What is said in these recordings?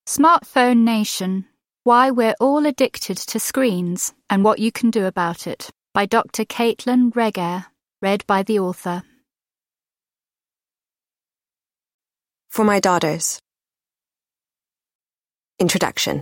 Smartphone Nation: Why We're All Addicted to Screens and What You Can Do About It, by Dr. Caitlin Regehr, read by the author. For my daughters. Introduction.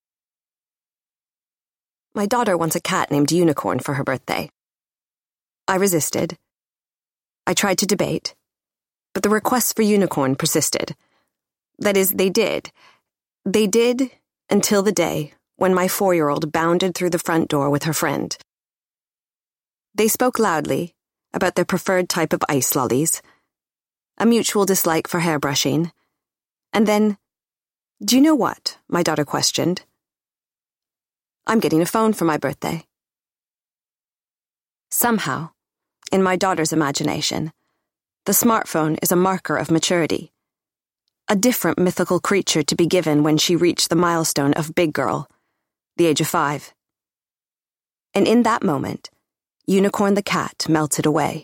My daughter wants a cat named Unicorn for her birthday. I resisted. I tried to debate, but the requests for Unicorn persisted. That is, they did. They did until the day when my 4-year-old bounded through the front door with her friend. They spoke loudly about their preferred type of ice lollies, a mutual dislike for hairbrushing, and then, "Do you know what?" my daughter questioned. "I'm getting a phone for my birthday." Somehow, in my daughter's imagination, the smartphone is a marker of maturity, a different mythical creature to be given when she reached the milestone of big girl, the age of 5. And in that moment, Unicorn the cat melted away.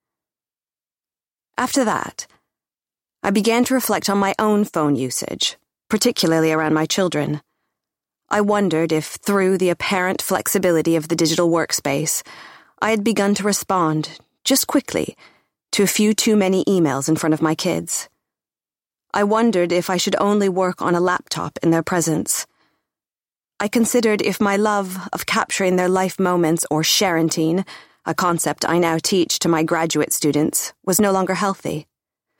After that, I began to reflect on my own phone usage, particularly around my children. I wondered if, through the apparent flexibility of the digital workspace, I had begun to respond, just quickly, to a few too many emails in front of my kids. I wondered if I should only work on a laptop in their presence. I considered if my love of capturing their life moments, or sharenting, a concept I now teach to my graduate students, was no longer healthy.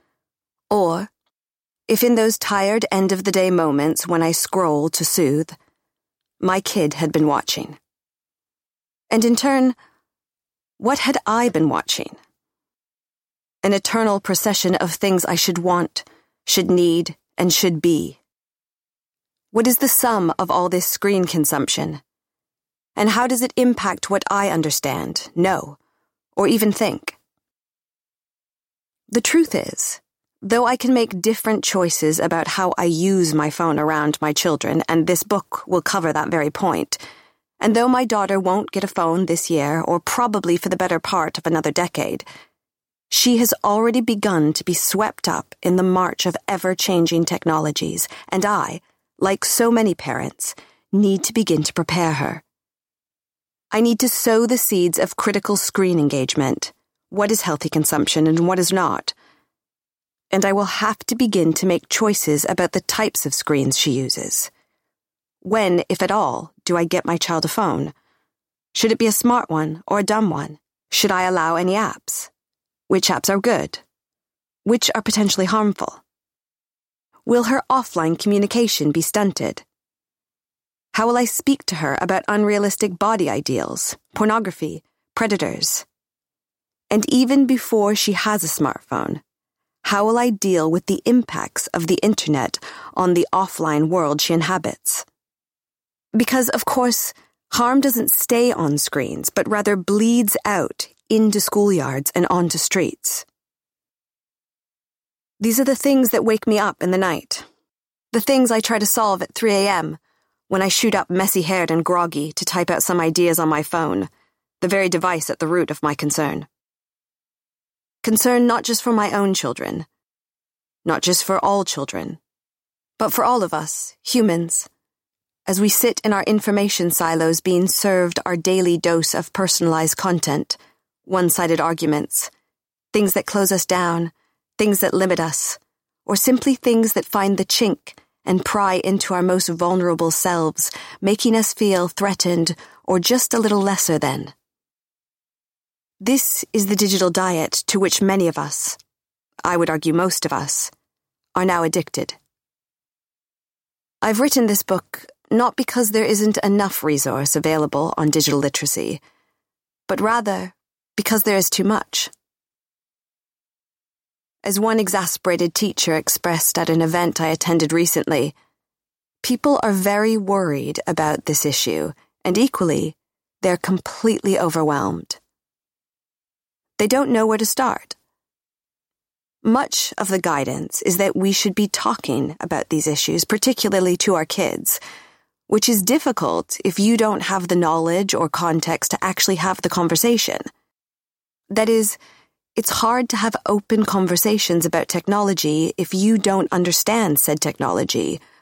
Or if in those tired end-of-the-day moments when I scroll to soothe, my kid had been watching. And in turn, what had I been watching? An eternal procession of things I should want, should need, and should be. What is the sum of all this screen consumption? And how does it impact what I understand, know, or even think? The truth is, though I can make different choices about how I use my phone around my children, and this book will cover that very point, and though my daughter won't get a phone this year, or probably for the better part of another decade, she has already begun to be swept up in the march of ever-changing technologies, and I, like so many parents, need to begin to prepare her. I need to sow the seeds of critical screen engagement, what is healthy consumption and what is not. And I will have to begin to make choices about the types of screens she uses. When, if at all, do I get my child a phone? Should it be a smart one or a dumb one? Should I allow any apps? Which apps are good? Which are potentially harmful? Will her offline communication be stunted? How will I speak to her about unrealistic body ideals, pornography, predators? And even before she has a smartphone, how will I deal with the impacts of the internet on the offline world she inhabits? Because, of course, harm doesn't stay on screens, but rather bleeds out into schoolyards and onto streets. These are the things that wake me up in the night. The things I try to solve at 3 a.m. when I shoot up messy-haired and groggy to type out some ideas on my phone, the very device at the root of my concern. Concern not just for my own children, not just for all children, but for all of us, humans, as we sit in our information silos being served our daily dose of personalized content, one-sided arguments, things that close us down, things that limit us, or simply things that find the chink and pry into our most vulnerable selves, making us feel threatened or just a little lesser than. This is the digital diet to which many of us, I would argue most of us, are now addicted. I've written this book not because there isn't enough resource available on digital literacy, but rather because there is too much. As one exasperated teacher expressed at an event I attended recently, people are very worried about this issue, and equally, they're completely overwhelmed. They don't know where to start. Much of the guidance is that we should be talking about these issues, particularly to our kids, which is difficult if you don't have the knowledge or context to actually have the conversation. That is, it's hard to have open conversations about technology if you don't understand said technology,